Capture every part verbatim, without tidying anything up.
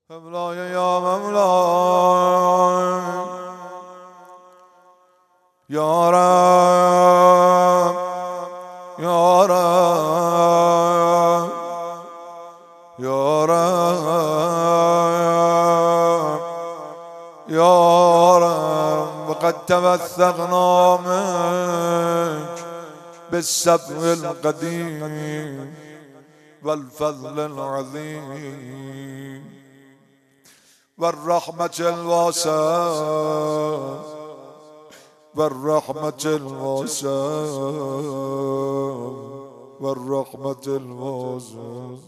مولاي يا مولاي يا رب يا رب يا رب يا رب وقد توثقنا منك بالسبب القديم والفضل العظيم والرحمة الواسعة والرحمة الواسعة والرحمة الواسعة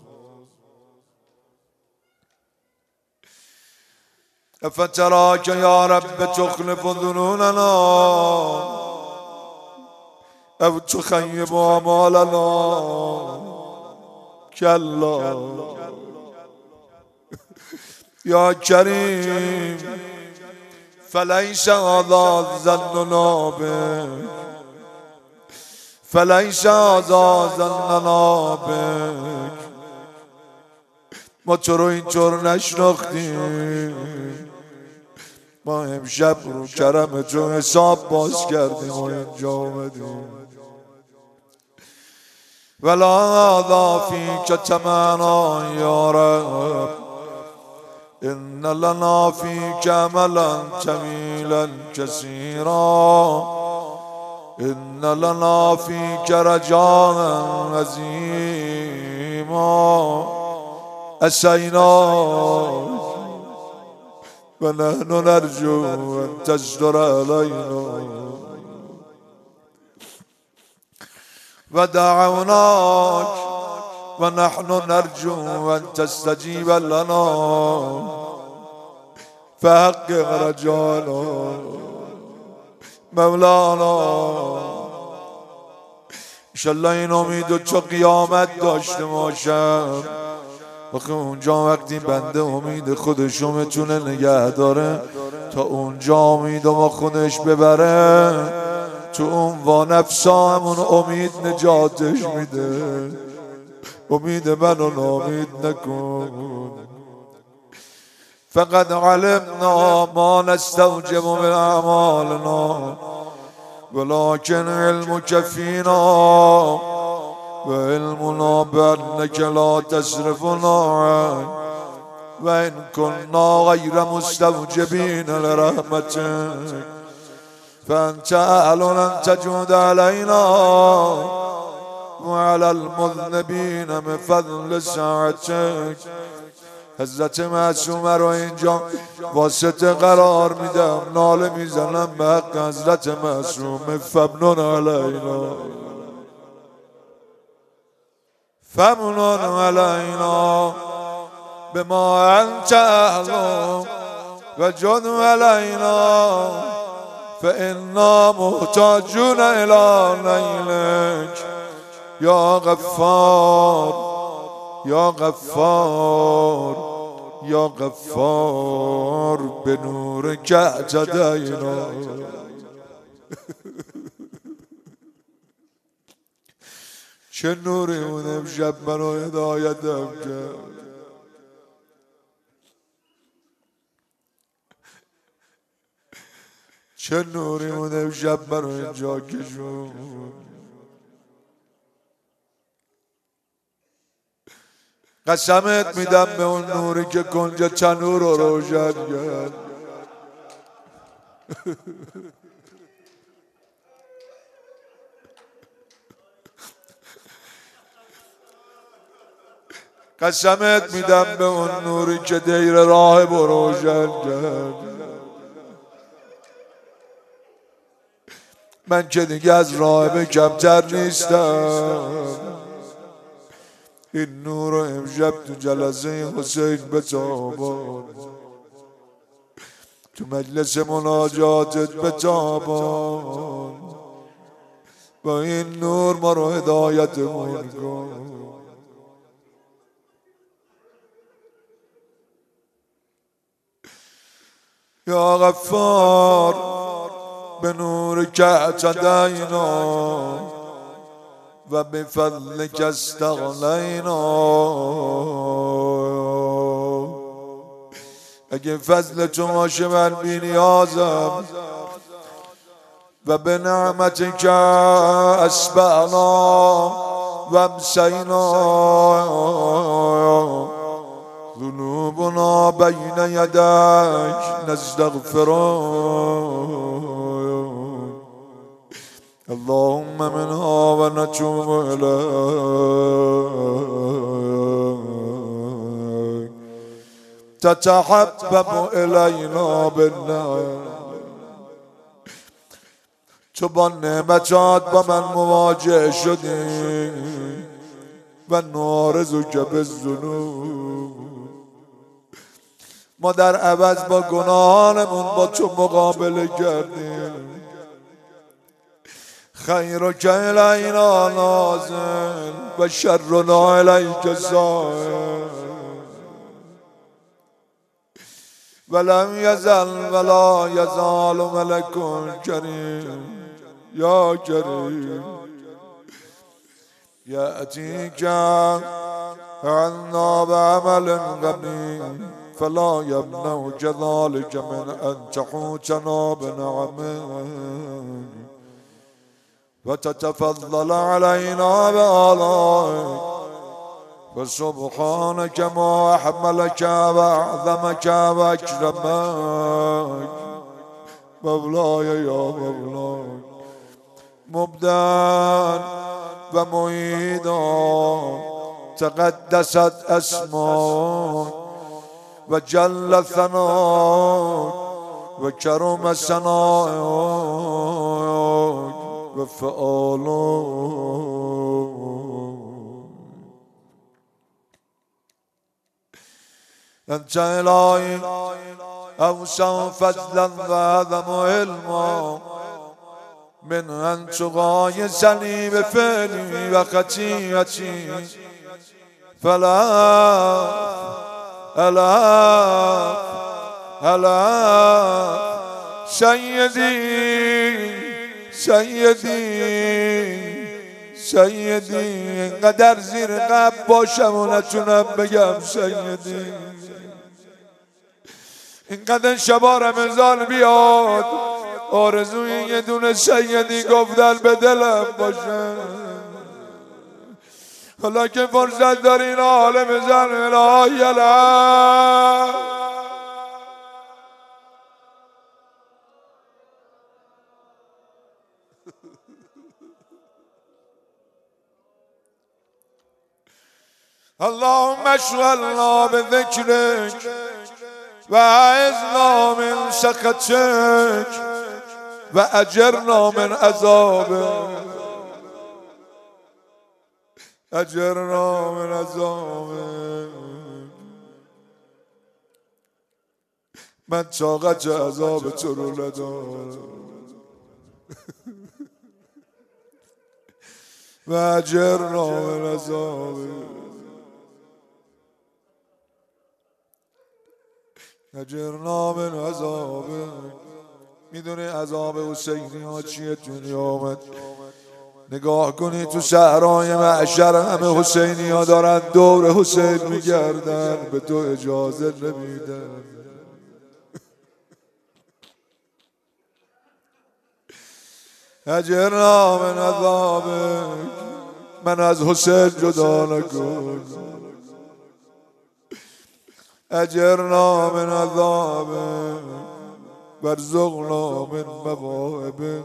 أفتراك يا رب تخلف ظنوننا أو تخيب أمالنا كلا يا كريم فليس هذا ظننا بك فليس هذا ظننا بك ما تو رو اینطور نشناختیم ما امشب رو کرم تو حساب باز کردیم و اینجا آمدیم ولا هذا فيك تمانا يا رب إن لنا فيك أملا جميلا كثيرا إن لنا فيك رجاء عظيما أسينا ونحن نرجو أن تستر علينا ودعوناك ونحن نرجو أن تستجيب لنا فحقق رجانا مولانا انشالله این امیدو چو قیامت داشته باشم آخه اونجا وقتی بنده امید خودشو میتونه نگه داره تا اونجا امیدو با خودش ببره تو اون و نفسا همون امید نجاتش میده امید منو نامید نکن فقد علمنا ما نستوجب من اعمالنا ولكن علمك فينا وعلمنا بأنك لا تصرفنا عنك وإن كنا غير مستوجبين لرحمتك فأنت أهل أن تجود علينا وعلى المذنبين من فضل ساعتك حضرت معصومه رو اینجا واسطه قرار میدم ناله میزنم به حق حضرت معصومه فمنون علینا فمنون علینا بما انت اهل و جد علینا فإنا محتاجون الى نیلک یا غفار یا غفار یا غفار به نور که اعتدینا چه نوری اون امشب منو هدایتم کرد چه نوری اون امشب منو اینجا کشون قسمت میدم به اون نوری که کنج تنور رو روشن کرد قسمت میدم به اون نوری که دیر راهب رو روشن کرد من که دیگه از راهب کمتر نیستم این نور و امشب تو جلسه حسین بتابان تو مجلس مناجاتت بتابان با این نور ما رو هدایتمون کن یا غفار به نور که اعتدینا و بفضلك استغنينا اگه فضل تو باشه من بی نیازم و به نعمت که اسبعنا و امسینا ذنوبنا بین یدک نستغفرک اللهم منها و نتوب الیک تتحبب الینا بالنعم. تو با نعمتات با من مواجه شدی و نارضک بالذنوب، ما در عوض با گناهانمون با تو مقابله کردیم. خیرک الینا نازل و شرنا الیک زائل ولم یزل ولا یزال ملک کریم یا کریم یأتیک عنا بعمل غنی فلا یمنعک ذلک من ان تحوطنا بنعمه و تتفضل علینا بآلائک فسبحانك ما أحملك وأعظمك وأكرمك مولاي يا مولاي مبدأ ومعيدا تقدست أسماك وجل ثناك وكرم ثناك وفعالك. أنت إلهي أوسع فضلا وأعظم علما من أن تغايزني بفعلي وخطيئتي فلا ألا ألا سيدي سيدي سیدی اینقدر زیر قب باشم و نتونم بگم سیدی، اینقدر شبا رمضان بیاد آرزوی یه دونه سیدی گفتن به دلم باشه. حالا که فرصت دارین حال بزن الهی الهی اللهم اشغلنا بذكرك وأعذنا من سخطك وأجرنا من عذابك أجرنا من عذابك. من طاقت عذاب تو رو ندارم و أجرنا من عذابك اجرنا من عذابك. میدونی عذاب حسینی ها چیه؟ دنیا آمد نگاه کنی تو صحرای معشر همه حسینی ها دارن دور حسین میگردن به تو اجازه نمیدن. اجرنا من عذابك. من از حسین جدا نکن. اجرنا من عذابك وارزقنا من مواهبك.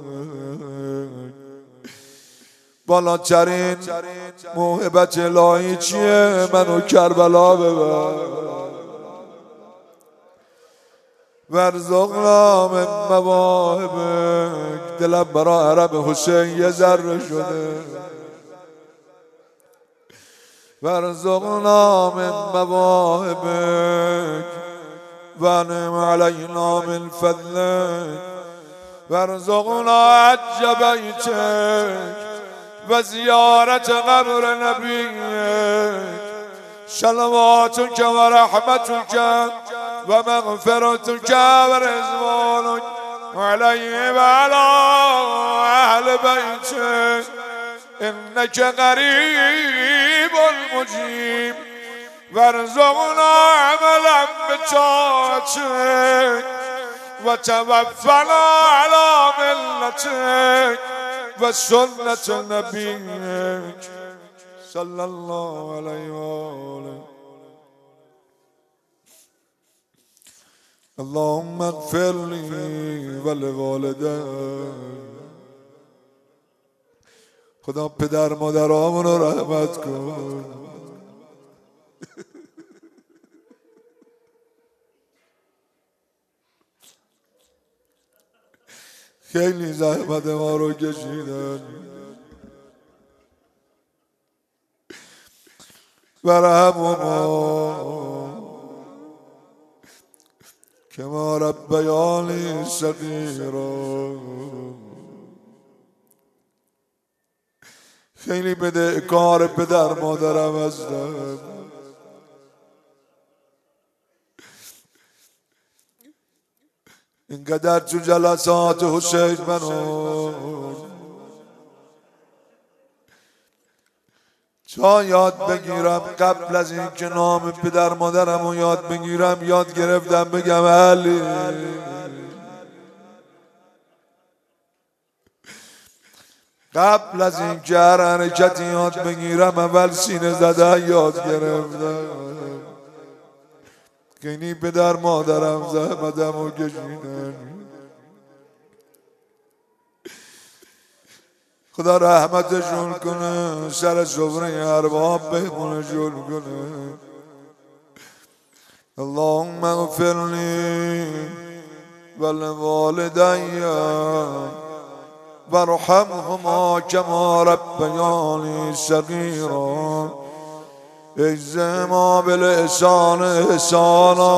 بالاترین موهبت الهی چیه؟ منو کربلا ببر. وارزقنا من مواهبك. دلم برا حرم حسین یه ذره شده. وارزقنا من مواهبك وانعم علينا من فضلك وارزقنا حج بيتك وزيارة قبر نبيك. صلواتك ورحمتك ومغفرتك ورضوانك عليه وعلى أهل بيتك إنك قريب مجيب وارزقنا عملا بطاعتك وتوفنا على ملتك وسنة نبيك صلى الله عليه وآله. اللهم اغفر لي ولوالدي. خدا پدر مادرامون رو رحمت کن. خیلی زحمت ما رو کشیدن ورحمهما کما ربیانی صغیرا. خیلی بدهکار پدر مادرم هستم. اینقدر تو جلسات حسین منو تا یاد بگیرم قبل از این که نام پدر مادرم رو یاد بگیرم یاد گرفتم بگم علی. قبل از این که هر حرکتی یاد بگیرم اول سینه زدن یاد گرفتم. خیلی پدر مادرم زحمتم رو کشیدن. خدا رحمتشون کنه، سر سفره ارباب بهمونشون کنه. اللهم اغفر لی ولوالدی وارحمهما کما ربیانی صغیرا. اجزم بالاحسان احسانا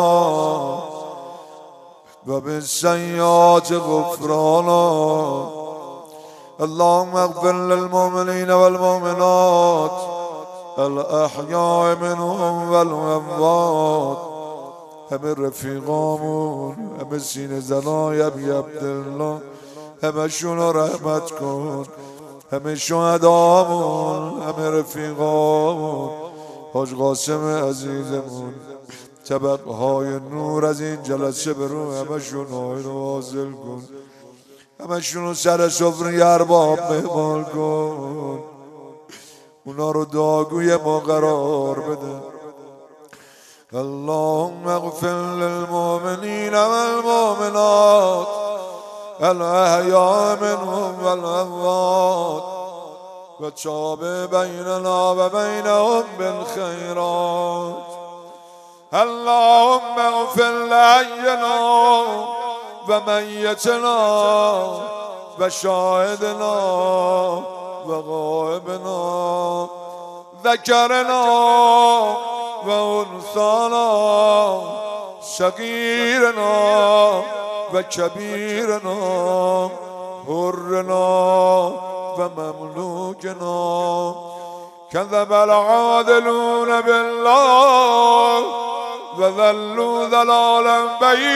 و بالسیئات غفرانا. اللهم اغفر للمؤمنين والمؤمنات الاحیاء منهم والاموات. همه رفیقامون، همه سینه زنای ابی عبدالله، همه شون رو رحمت کن. همه شهدامون، همه رفیقامون، حاج قاسم عزیزمون، طبقهای نور از این جلسه برو همه شون آیین واصل کن. همه شونو سر سفره ارباب مهمان کن. اونا رو دعاگوی ما قرار بده. اللهم اغفر للمؤمنین والمؤمنات الاحیاء منهم والاموات وتاب بیننا و بینهم بالخیرات. اللهم اغفر لحینا و میتنا و شاهدنا و غائبنا ذکرنا و انثانا صغیرنا و کبیرنا حرنا و مملوکنا. کذب العادلون بالله و ذلوا ضلالا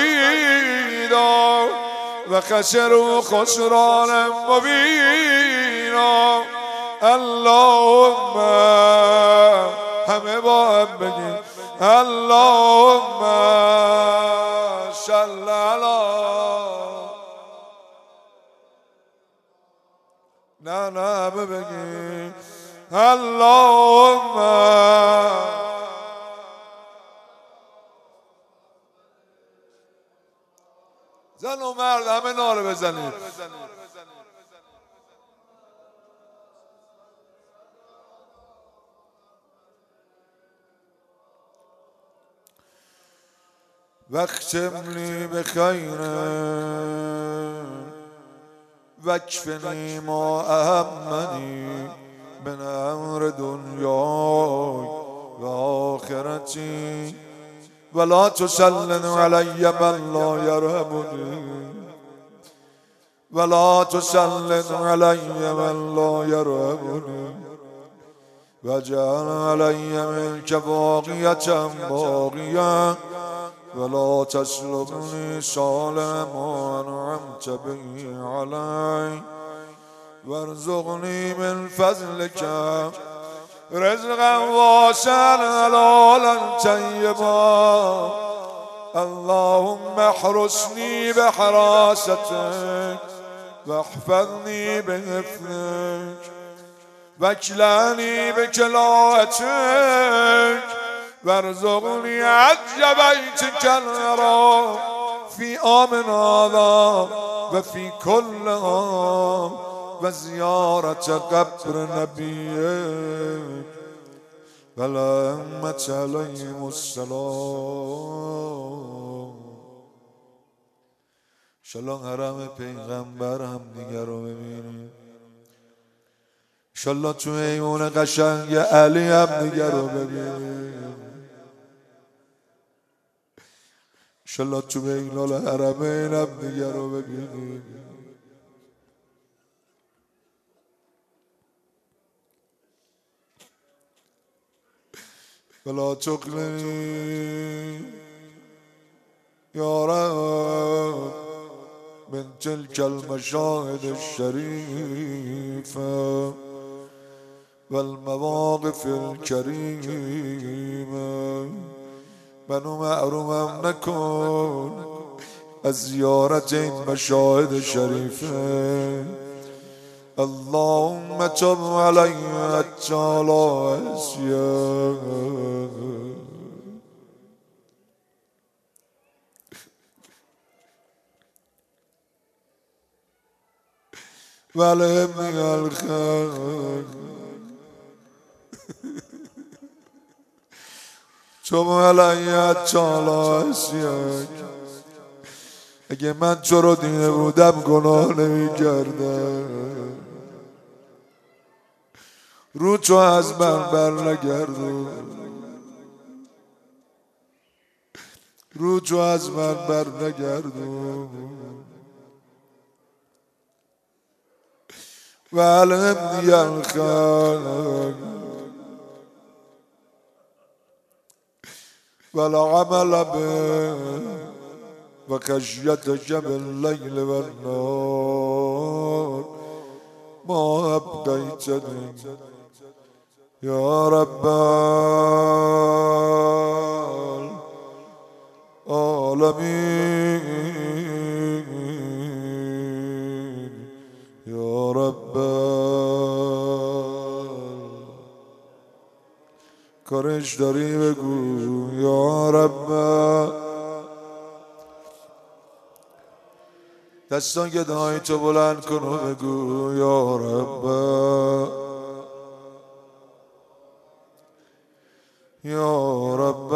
بعیدا و خسروا خسرانا مبینا. اللهم همه با هم بگیم اللهم صل علی. نه نه همه بگیم اللهم. زن و مرد همه ناره بزنید. واختم لی بخیر واکفنی ما اهمنی من امر دنیای و آخرتی ولا تسلط علی من لا یرحمنی ولا تسلط علی من لا یرحمنی واجعل علی منک باقیة باقیة ولا تسلبني صالح ما أنعمت به علي وارزقني من فضلك رزقا واسعا حلالا طيبا اللهم احرسني بحراستك واحفظني بحفظك واكلاني بكلاءتك وارزقني عج بيتك الحرام في عام هذا وفي كل عام وزيارة قبر نبيك والأئمة عليهم السلام. انشالله حرم پیغمبر هم دیگر رو ببینیم. انشالله تو ایمون قشنگ علی هم دیگر رو ببینیم. انشالله تو بینال حرمین هم دیگر رو ببینیم. ولا تقلني يا رب من تلك المشاهد الشريفة والمواقف الكريمة منو محروم نكون از زيارة المشاهد الشريفة. اللهم تب علي حتى لا أسيان والهمني الخير تب علي حتى لا أسيان. اگه من تو رو دیده بودم گناه نمی کردم. رو تو از من بر نگردون، رو تو از من بر نگردون و علمنی الخیر ولا عمل به و خشیتک باللیل و النار ما ابقیتنی یا رب العالمین یا رب کارش داری بگو یا رب. دستان گدای تو بلند کن و بگو یا رب یا رب.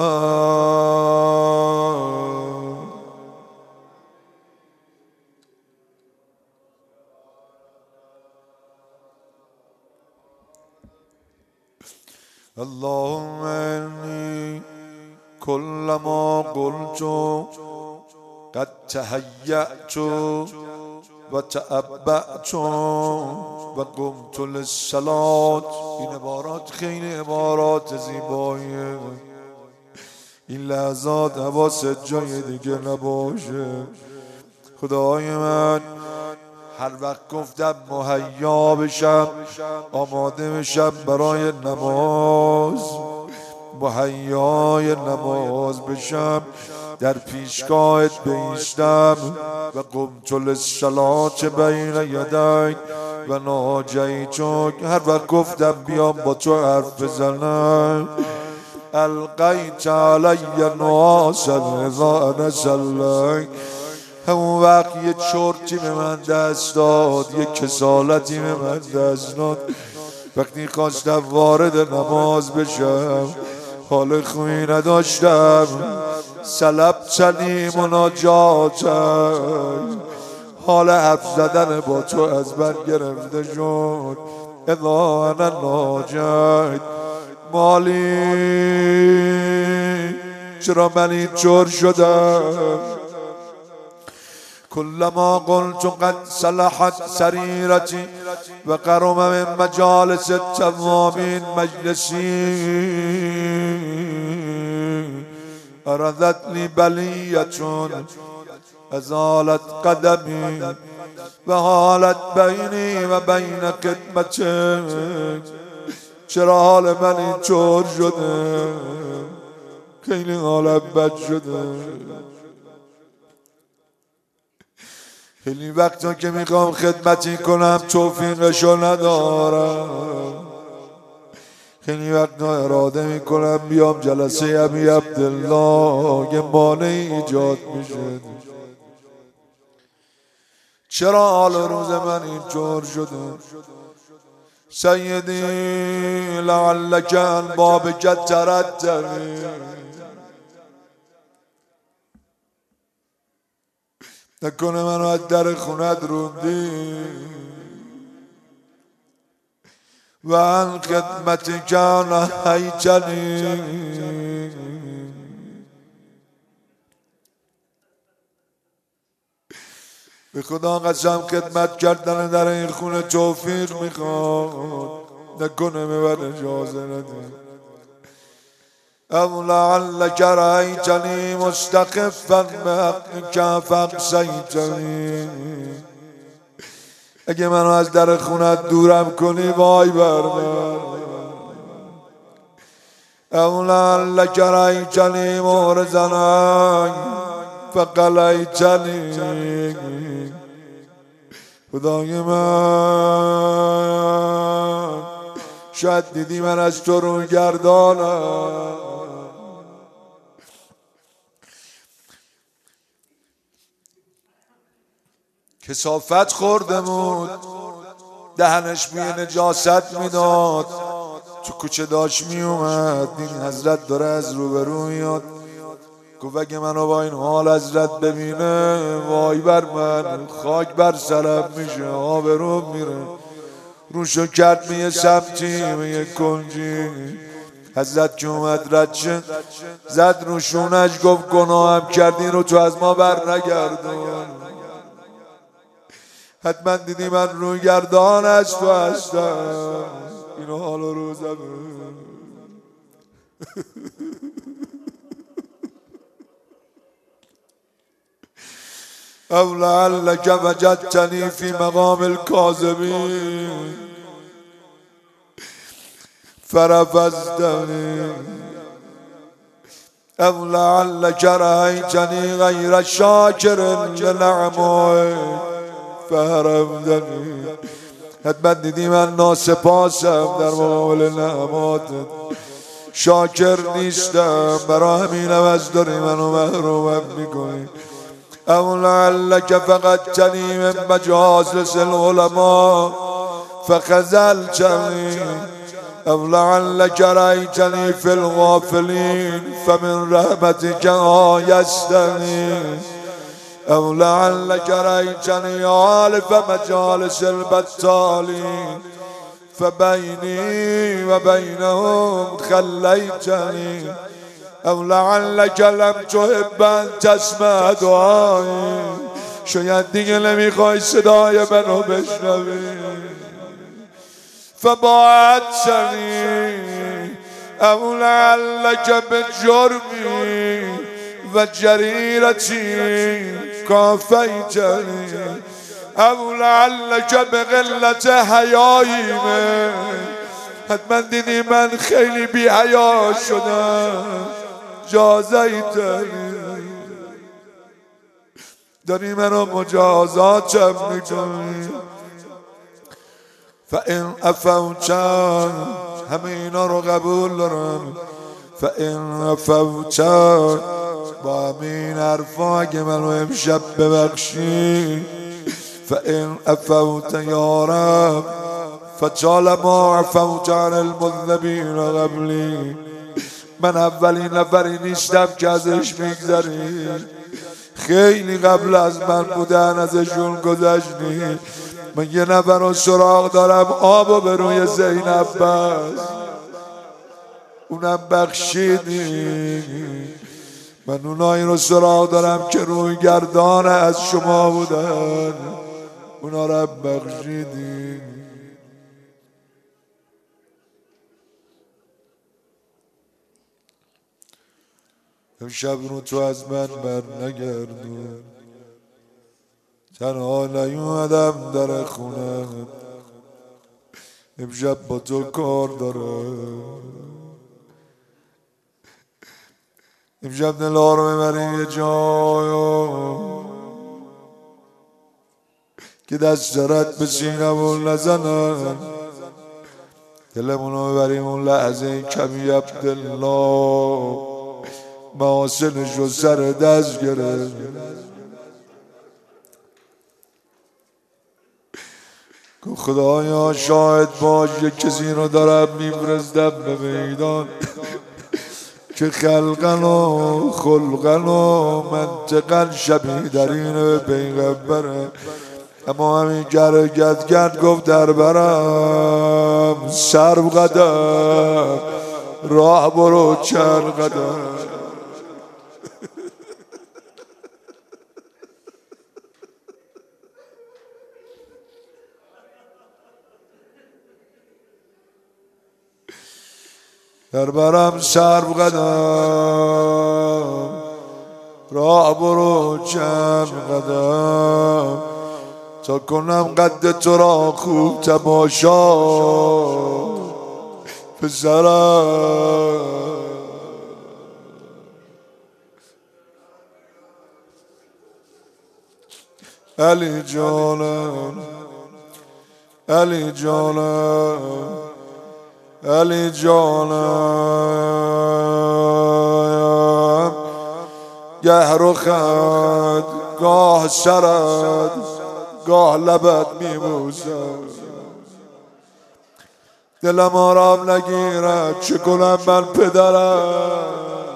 اللهم انی كلما قلت قد تهيأت و تعبأت و قمت للصلاة. این عبارات خیلی عبارات زیباییه. این لحظات حواست جای دیگه نباشه. خدای من هر وقت گفتم مهیا بشم آماده بشم برای نماز، مهیای نماز بشم، در پیشگاهت بایستم و قمت للصلاة بین یدیک و ناجیتک. هر وقت گفتم بیام با تو حرف بزنم القیت علی نعاسا اذا انا صلیت. همون وقت یه چرتی به من دست داد، یه کسالتی به من دست داد. وقتی خواستم وارد نماز بشم حال خوبی نداشتم. سلبتنی مناجاتک، حال حرف زدن با تو از من گرفته شد. اذا انا ناجیت مالی، چرا من اینطور شدم؟ كلما قلت قد صلحت سريرتي وقرم من مجالس التوابين مجلسي أرذت لي بلية أزالت قدمي وهالت بيني وبين خدمتك چرا حال من اینطور شده؟ خیلی حالم بد شده. خیلی وقتا که میخوام خدمتی کنم توفیقشو ندارم. خیلی وقتا اراده میکنم بیام جلسه ابی عبدالله، یه مانعی ایجاد میشه. چرا حال روز من اینجور شده؟ سیدی لعلک الباب تردنی، نکنه منو از در خونت روندی و عن خدمت کان حیجنی. به خدا قسم خدمت کردن در این خونه توفیق میخواد، نکنه به من اجازه نده. او لعلک رأیتنی مستخفا بحقک فاقصیتنی، اگه منو از در خونت دورم کنی وای بر من. او لعلک رأیتنی معرضا فقلیتنی، خدای من شاید دیدی من از تو رو گردانم. کثافت خورده بود، دهنش بوی نجاست میداد، تو کوچه داشت میومد، این حضرت داره از روبرو میاد. گفت اگه منو با این حال حضرت ببینه وای بر من، خاک بر سرم میشه، آبروم میره. روشو کرد میه سمتی میه کنجی. حضرت که اومد رد شد زد روشونش، گفت گناهم کردی رو تو از ما بر نگردون. حتما دیدی من روی گردان از تو هستم. اینو حال و روزم او لعلک وجدتنی فی مقام الکاذبین فرفضتنی، او لعلک رأیتنی غیر شاکر لنعمائک فحرمتنی، حتما دیدی من ناسپاسم در مقابل نعماتت، شاکر نیستم، برای همینم از داری منو محرومم میکنی. او لعلک فقدتنی من مجالس العلماء فخذلتنی، او لعلک رأیتنی فی الغافلین فمن رحمتک آیستنی، او لعلک رأیتنی آلف مجالس البطالین فبینی و بینهم خلیتنی، او لعلک لم تحب ان تسمع دعایی، شاید دیگه نمیخوای صدای منو بشنوی. فباعدتنی، او لعلک بجرمی و جریرتی کافیتنی، او لعلک بقلت حیایی من، حتما دیدی من خیلی بی حیا شدم، جازیتنی، داری منو مجازاتم میکنی. فان عفوت، همه اینا رو قبول دارم، فان عفوت، با همین حرفا اگه منو امشب ببخشی، فان عفوت یا رب فطالما عفوت عن المذنبین قبلی، من اولین نفری نیستم که ازش میگذری، خیلی قبل از من بودن ازشون گذشتی. من یه نفر رو سراغ دارم آبو به روی زینب بس، اونم بخشیدی. من اونایی رو سراغ دارم که روی گردان از شما بودن، اونا رو بخشیدی. امشب رو تو از من بر نگردون، تنها نیومدم در خونه، امشب با تو کار داره. امشب دلها رو ببریم یه جای که دست رد به سینمون نزنن، دلمون رو ببریم اون لحظه کمی عبدالله محاسنش رو سر دست گرفت. خدایا شاهد باش یک کسی رو دارم میفرستم به میدان که خلقن و خلقن و منطقن شبیه در این پیغمبره، اما همین گر گد گد گفت در برم سر قدم راه برو چند قدم. در برم سر قدم راه برو چند قدم تا کنم قد تو را خوب تماشا پسرم. علی جانم علی جانم علی جانم گه رخت گاه سرت گاه لبت میبوسم، دلم آرام نگیرد چه کنم من پدرم.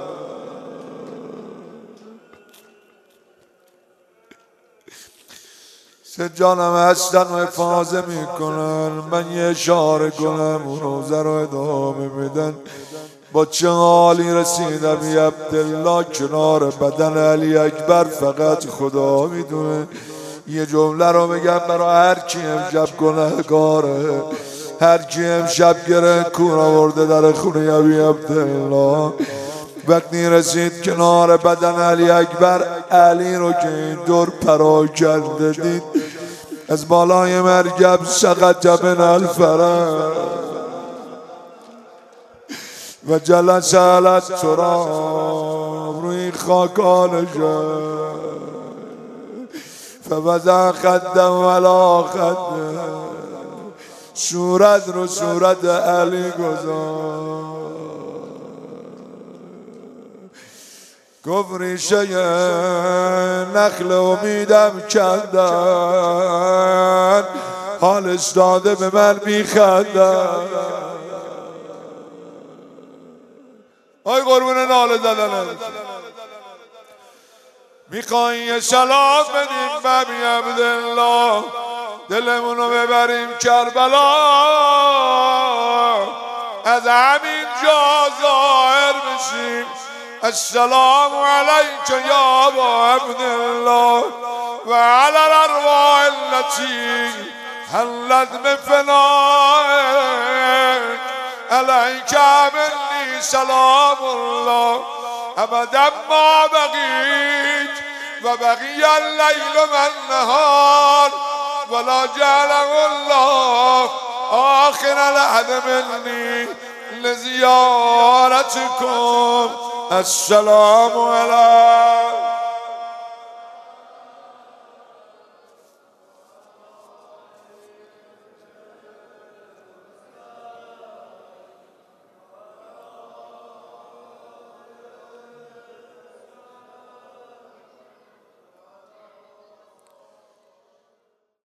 سه جانم هستن و حفاظه میکنن، من یه اشاره کنم اون روزه رو ادامه میدن. با چه حالی رسیدم یا عبدالله کنار بدن علی اکبر فقط خدا میدونه. یه جمله رو بگم برای هر کی امشب گناهکاره، هر کی امشب گره کور آورده در خونه ابی عبدالله. وقتی رسید کنار بدن علی اکبر، علی رو که این دور پراکنده دید، از بالای مرکب سقط من الفرس و جلس علی التراب روی خاکانشه فوضع خدم ولا خدم، صورت رو صورت علی گذار. گفت ریشه نخل امیدم کندن، حالش داده به من میخندن. آی قربون ناله زدنه میخوایی یه سلام بدیم ببی عبدالله، دلمونو ببریم کربلا، از همین جا ظاهر بشیم السلام علیک یا ابا عبدالله و علی الارواح التي حلت بفنائك علیک منی سلام الله ابدا ما بقیت و بقی اللیل و النهار ولا جعله الله آخر العهد منی لزیارتکم. السلام علیکم.